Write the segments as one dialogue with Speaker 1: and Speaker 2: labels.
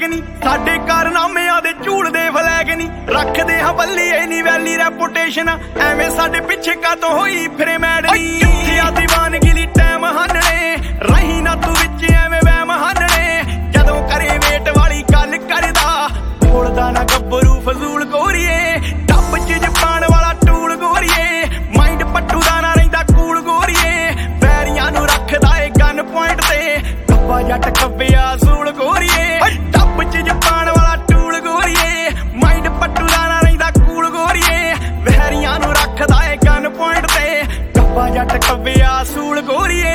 Speaker 1: ਨਹੀਂ ਸਾਡੇ ਕਾਰਨਾਮਿਆਂ ਦੇ ਝੂਲਦੇ ਫਲੈਗ ਨਹੀਂ ਰੱਖਦੇ ਹਾਂ ਬੱਲੀ ਐਨੀ ਵੈਲੀ ਰੈਪੂਟੇਸ਼ਨ ਐਵੇਂ ਸਾਡੇ ਪਿੱਛੇ ਕਾਤੋਂ ਹੋਈ ਫਿਰੇ ਮੈਡ ਨਹੀਂ ਕਿੱਥੇ ਆ ਦੀਵਾਨਗੀ ਲਈ ਟਾਈਮ ਹਾਨਣੇ ਰਹੀ ਨਾ ਤੂੰ ਵਿੱਚ ਐਵੇਂ ਵਹਿਮ ਹਾਨਣੇ ਜਦੋਂ ਕਰੇ ਵੇਟ ਵਾਲੀ ਗੱਲ ਕਰਦਾ ਬੋਲਦਾ ਨਾ ਗੱਭਰੂ ਫਜ਼ੂਲ ਗੋਰੀਏ ਟੱਬ ਚ ਜਪਾਨ ਵਾਲਾ ਟੂਲ ਗੋਰੀਏ ਮਾਈਂਡ ਪੱਟੂ ਦਾ ਨਾ ਰਹਿੰਦਾ ਕੂਲ ਗੋਰੀਏ ਵੈਰੀਆਂ ਨੂੰ ਰੱਖਦਾ ਏ ਗਨ ਪੁਆਇੰਟ ਤੇ ਕੱਬਾ ਜੱਟ ਕੱਬਿਆ ਸੂਲ ਗੋਰੀਏ ਟੱਬ ਚ ਜਪਾਨ ਵਾਲਾ ਟੂਲ ਗੋਰੀਏ ਮਾਈਂਡ ਪੱਟੂ ਦਾ ਨਾ ਰਹਿੰਦਾ ਕੂਲ ਗੋਰੀਏ ਵੈਰੀਆਂ ਨੂੰ ਰੱਖਦਾ ਏ ਗਨ ਪੁਆਇੰਟ ਤੇ ਕੱਬਾ ਜੱਟ ਕੱਬਿਆ ਸੂਲ ਗੋਰੀਏ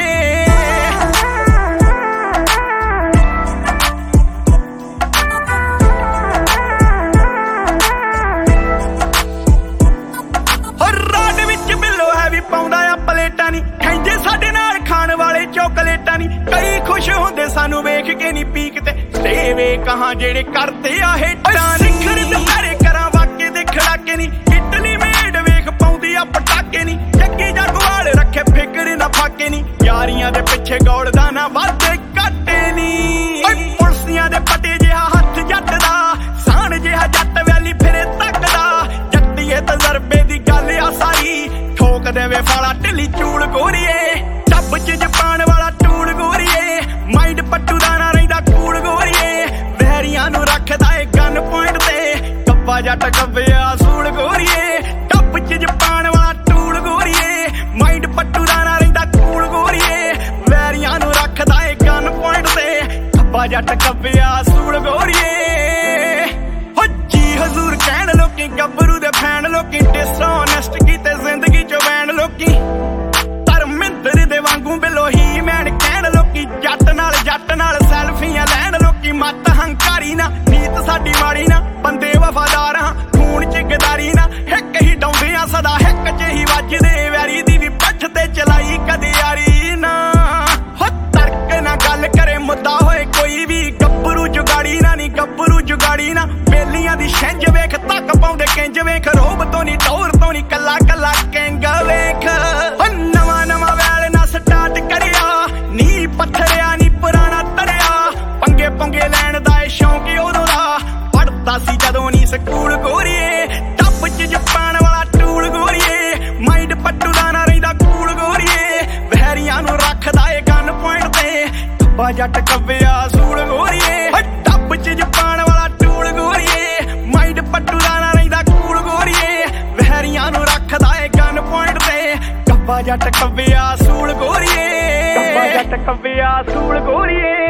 Speaker 1: ਪਾਉਂਦਾ ਆ ਪਲੇਟਾਂ ਨਹੀਂ ਕਹਿੰਦੇ ਸਾਡੇ ਨਾਲ ਖਾਣ ਵਾਲੇ ਚੋਕਲੇਟਾਂ ਨਹੀਂ ਕਈ ਖੁਸ਼ ਹੁੰਦੇ ਸਾਨੂੰ ਵੇਖ ਕੇ ਨਹੀਂ ਪੀਕ ਤੇ ਸੇਵੇ ਕਹਾਂ ਜਿਹੜੇ ਕਰਦੇ ਆ ਹੇਟਾਂ ਸਿਖਰ ਦੁਪਹਿਰੇ ਕਰਾਂ ਵਾਕੇ ਦੇ ਖੜਾਕੇ ਨਹੀਂ ਇਟਲੀ ਮੇਡ ਵੇਖ ਪਾਉਂਦੀ ਆ ਪਟਾਕੇ ਨਹੀਂ ਜੱਗੀ ਜਗਵਾਲ ਰੱਖੇ ਫਿਕਰ ਨਾ ਫਾਕੇ ਨਹੀਂ ਯਾਰੀਆਂ ਦੇ ਪਿੱਛੇ ਗੌੜਦਾ ਨਾ ਵਾਦੇ ਕਾਟੇ ਨਹੀਂ ਪੁਲਸੀਆਂ ਦੇ ਪਟੇ ਜਿਹਾ ਹੱਥ ਜੱਟ ਦਾ ਸਾਣ ਜਿਹਾ ਜੱਟ ਵੈਲੀ ਫਿਰੇ ਤੱਕਦਾ ਜੱਟੀਏ ਤਜਰਬੇ ਦੀ ਗੱਲ ਆ ਸਾਰੀ ਠੋਕ ਦੇਵੇ ਫਾਲਾ ਢਿੱਲੀ ਚੂਲ ਗੋਰੀਏ ਟੱਬ ਚ ਜਪਾਨ ਵਾਲਾ ਟੂਲ ਗੋਰੀਏ ਮਾਈਂਡ ਪੱਟੂ ਦਾ ਨਾ ਰਹਿੰਦਾ ਕੂਲ ਗੋਰੀਏ ਵਹਿਰੀਆਂ ਨੂੰ ਰੱਖਦਾ ਏ ਗਨ ਪੁਆਇੰਟ ਤੇ ਕੱਬਾ ਜੱਟ ਕੱਬਿਆ ਸੂਲ ਗੋਰੀਏ ਟੱਬ ਚ ਜਪਾਨ ਵਾਲਾ ਟੂਲ ਗੋਰੀਏ ਮਾਈਂਡ ਪੱਟੂ ਦਾ ਨਾ ਰਹਿੰਦਾ ਕੂਲ ਗੋਰੀਏ ਵਹਿਰੀਆਂ ਨੂੰ ਰੱਖਦਾ ਏ ਗਨ ਪੁਆਇੰਟ ਤੇ ਕੱਬਾ ਜੱਟ ਕੱਬਿਆ ਸੂਲ ਗੋਰੀਏ ਹੋ ਜੀ ਹਜ਼ੂਰ ਕਹਿਣ ਲੋਕੀ ਗੱਭਰੂ ਦੇ ਫੈਨ ਲੋਕੀ ਡਿਸਹੋਨੈਸਟ ਕੀਤੇ ਜ਼ਿੰਦਗੀ ਚ ਵੈਣ ਲੋਕੀ ਧਰਮਿੰਦਰ ਦੇ ਵਾਂਗੂ ਬਿਲੋਹੀ ਮੈਨ ਕਹਿਣ ਲੋਕੀ ਜੱਟ ਨਾਲ ਸੈਲਫੀਆਂ ਲੈਣ ਲੋਕੀ ਮੱਤ ਹੰਕਾਰੀ ਨਾ ਨੀਤ ਸਾਡੀ ਮਾੜੀ ਨਾ ਬੰਦੇ ਵਫਾਦਾਰ ਹਾਂ ਖੂਨ ਚ ਗਦਾਰੀ ਨਾ ਹਿੱਕ ਹੀ ਡਾਉਂਦੇ ਆ ਸਦਾ ਹਿੱਕ ਚ ਹੀ ਵੱਜਦੇ ਵੈਰੀ ਦੀ ਵੀ ਪੱਠ ਤੇ ਚਲਾਈ ਕਦੇ ਯਾਰੀ ਨਾ ਹੋ ਤਰਕ ਨਾ ਗੱਲ ਕਰੇ ਮੁੱਦਾ ਹੋਏ ਕੋਈ ਵੀ ਗੱਭਰੂ ਜੁਗਾੜੀ ਨਾ ਨੀ ਗੱਭਰੂ ਜੁਗਾੜੀ ਨਾ ਬੇਲੀਆਂ ਦੀ ਛਿੰਝ ਵੇਖ ਤੱਕ ਪਾਉਂਦੇ ਕਿੰਜ ਵੇਖ ਰੋਬ ਤੋਂ ਨੀ ਟੌਰ ਤੋਂ ਨੀ ਕੱਲਾ ਕੱਲਾ ਕਿੰਗ ਵੇਖ ਨਵਾਂ ਵੈਲ ਨਾ ਸਟਾਰਟ ਕਰਿਆ ਨੀ ਪੱਥਰਿਆ ਨੀ ਪੁਰਾਣਾ ਤਰਿਆ ਪੰਗੇ ਲੈਣ ਦਾ ਏ ਸ਼ੌਂਕ ਉਦੋਂ ਦਾ ਪੜਦਾ ਸੀ ਜਦੋਂ ਨੀ ਸਕੂਲ ਗੋਰੀਏ ਟੱਬ ਚ ਜਪਾਨ ਵਾਲਾ ਟੂਲ ਗੋਰੀਏ ਮਾਈਂਡ ਪੱਟੂ ਦਾ ਨਾ ਰਹਿੰਦਾ ਕੂਲ ਗੋਰੀਏ ਵਹਿਰੀਆਂ ਨੂੰ ਰੱਖਦਾ ਏ ਗਨ ਪੁਆਇੰਟ ਤੇ ਕੱਬਾ ਜੱਟ ਕੱਬਿਆ ਸੂਲ ਗੋਰੀਏ ਟੱਬ ਚ ਜਪਾਨ ਵਾਲਾ ਟੂਲ ਗੋਰੀਏ ਮਾਈਂਡ ਪੱਟੂ ਦਾ ਨਾ ਰਹਿੰਦਾ ਕੂਲ ਗੋਰੀਏ ਵਹਿਰੀਆਂ ਨੂੰ ਰੱਖਦਾ ਏ ਗਨ ਪੁਆਇੰਟ ਤੇ ਕੱਬਾ ਜੱਟ ਕੱਬਿਆ ਸੂਲ ਗੋਰੀਏ ਕੱਬਾ ਜੱਟ ਕੱਬਿਆ ਸੂਲ ਗੋਰੀਏ